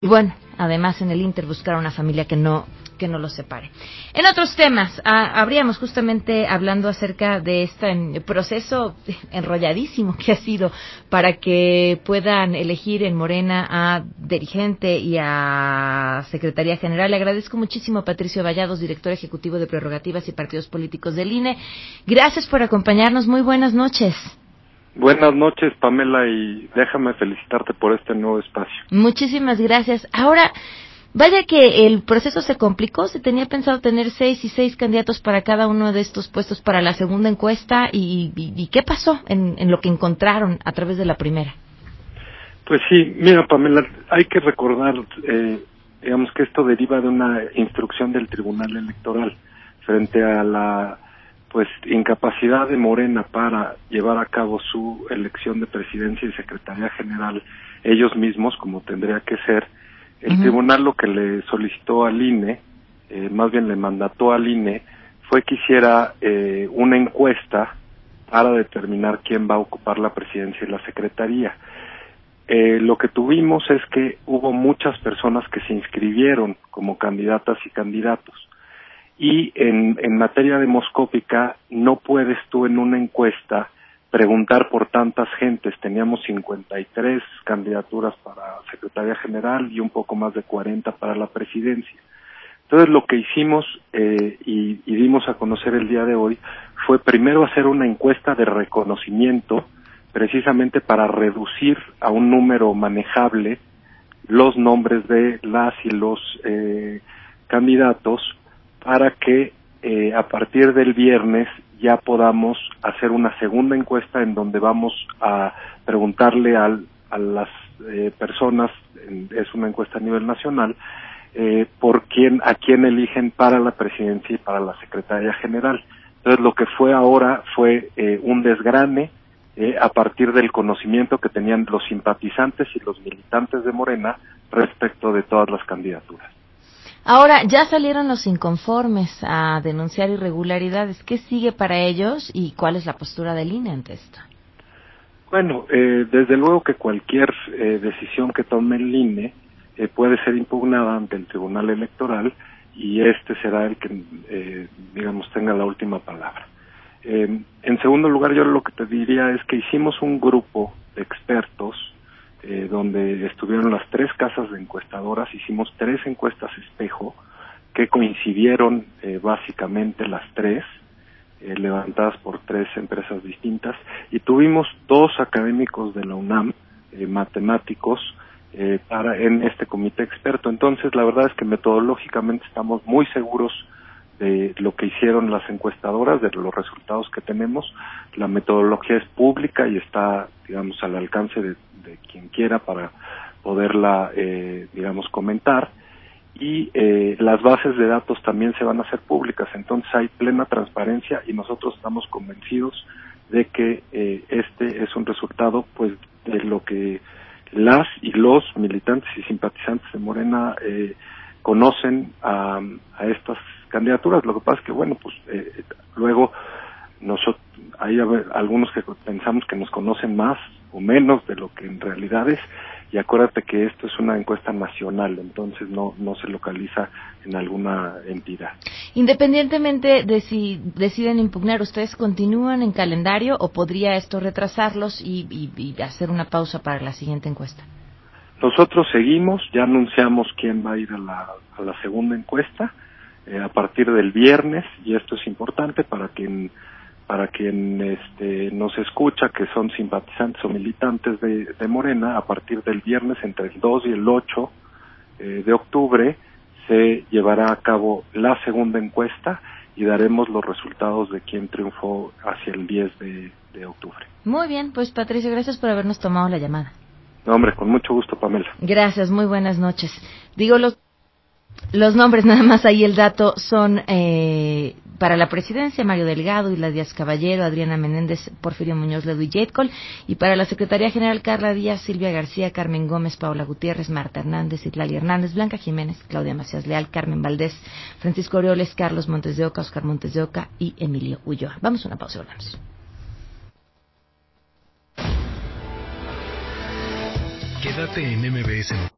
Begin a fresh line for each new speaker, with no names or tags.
bueno, además en el Inter buscar una familia que no los separe. En otros temas, habríamos justamente hablando acerca de este proceso enrolladísimo que ha sido para que puedan elegir en Morena a dirigente y a Secretaría General. Le agradezco muchísimo a Patricio Vallados, director ejecutivo de Prerrogativas y Partidos Políticos del INE. Gracias por acompañarnos. Muy buenas noches.
Buenas noches, Pamela, y déjame felicitarte por este nuevo espacio.
Muchísimas gracias. Ahora, vaya que el proceso se complicó. Se tenía pensado tener 6 candidatos para cada uno de estos puestos para la segunda encuesta. ¿Y qué pasó en lo que encontraron a través de la primera?
Pues sí, mira, Pamela, hay que recordar, digamos que esto deriva de una instrucción del Tribunal Electoral frente a la incapacidad de Morena para llevar a cabo su elección de presidencia y secretaría general ellos mismos, como tendría que ser. El tribunal lo que le solicitó al INE, más bien le mandató al INE, fue que hiciera una encuesta para determinar quién va a ocupar la presidencia y la secretaría. Lo que tuvimos es que hubo muchas personas que se inscribieron como candidatas y candidatos. Y en materia demoscópica no puedes tú en una encuesta preguntar por tantas gentes. Teníamos 53 candidaturas para Secretaría General y un poco más de 40 para la presidencia. Entonces lo que hicimos y dimos a conocer el día de hoy fue primero hacer una encuesta de reconocimiento, precisamente para reducir a un número manejable los nombres de las y los candidatos, para que a partir del viernes ya podamos hacer una segunda encuesta en donde vamos a preguntarle a las personas, es una encuesta a nivel nacional, a quién eligen para la presidencia y para la secretaría general. Entonces lo que fue ahora fue un desgrane a partir del conocimiento que tenían los simpatizantes y los militantes de Morena respecto de todas las candidaturas.
Ahora, ya salieron los inconformes a denunciar irregularidades. ¿Qué sigue para ellos y cuál es la postura del INE ante esto?
Bueno, desde luego que cualquier decisión que tome el INE puede ser impugnada ante el Tribunal Electoral y este será el que, tenga la última palabra. En segundo lugar, yo lo que te diría es que hicimos un grupo de expertos donde estuvieron las 3 casas de encuestadoras. Hicimos 3 encuestas espejo que coincidieron básicamente las 3, levantadas por 3 empresas distintas, y tuvimos 2 académicos de la UNAM, matemáticos, en este comité experto. Entonces, la verdad es que metodológicamente estamos muy seguros de lo que hicieron las encuestadoras, de los resultados que tenemos. La metodología es pública y está, al alcance de quien quiera para poderla, comentar. Y las bases de datos también se van a hacer públicas. Entonces hay plena transparencia y nosotros estamos convencidos de que este es un resultado, de lo que las y los militantes y simpatizantes de Morena conocen a estas candidaturas. Lo que pasa es que luego hay algunos que pensamos que nos conocen más o menos de lo que en realidad es, y acuérdate que esto es una encuesta nacional, entonces no se localiza en alguna entidad.
Independientemente de si deciden impugnar, ¿ustedes continúan en calendario o podría esto retrasarlos y hacer una pausa para la siguiente encuesta?
Nosotros seguimos, ya anunciamos quién va a ir a la segunda encuesta a partir del viernes, y esto es importante para quien nos escucha, que son simpatizantes o militantes de Morena. A partir del viernes, entre el 2 y el 8 de octubre, se llevará a cabo la segunda encuesta y daremos los resultados de quién triunfó hacia el 10 de octubre.
Muy bien, pues Patricio, gracias por habernos tomado la llamada.
No, hombre, con mucho gusto, Pamela.
Gracias, muy buenas noches. Digo, los nombres, nada más ahí el dato, son para la presidencia: Mario Delgado, Isla Díaz Caballero, Adriana Menéndez, Porfirio Muñoz Ledo y Yetkol; y para la Secretaría General: Carla Díaz, Silvia García, Carmen Gómez, Paula Gutiérrez, Marta Hernández, Itlali Hernández, Blanca Jiménez, Claudia Macías Leal, Carmen Valdés, Francisco Orioles, Carlos Montes de Oca, Oscar Montes de Oca y Emilio Ulloa. Vamos a una pausa y volvemos.
Quédate en MBS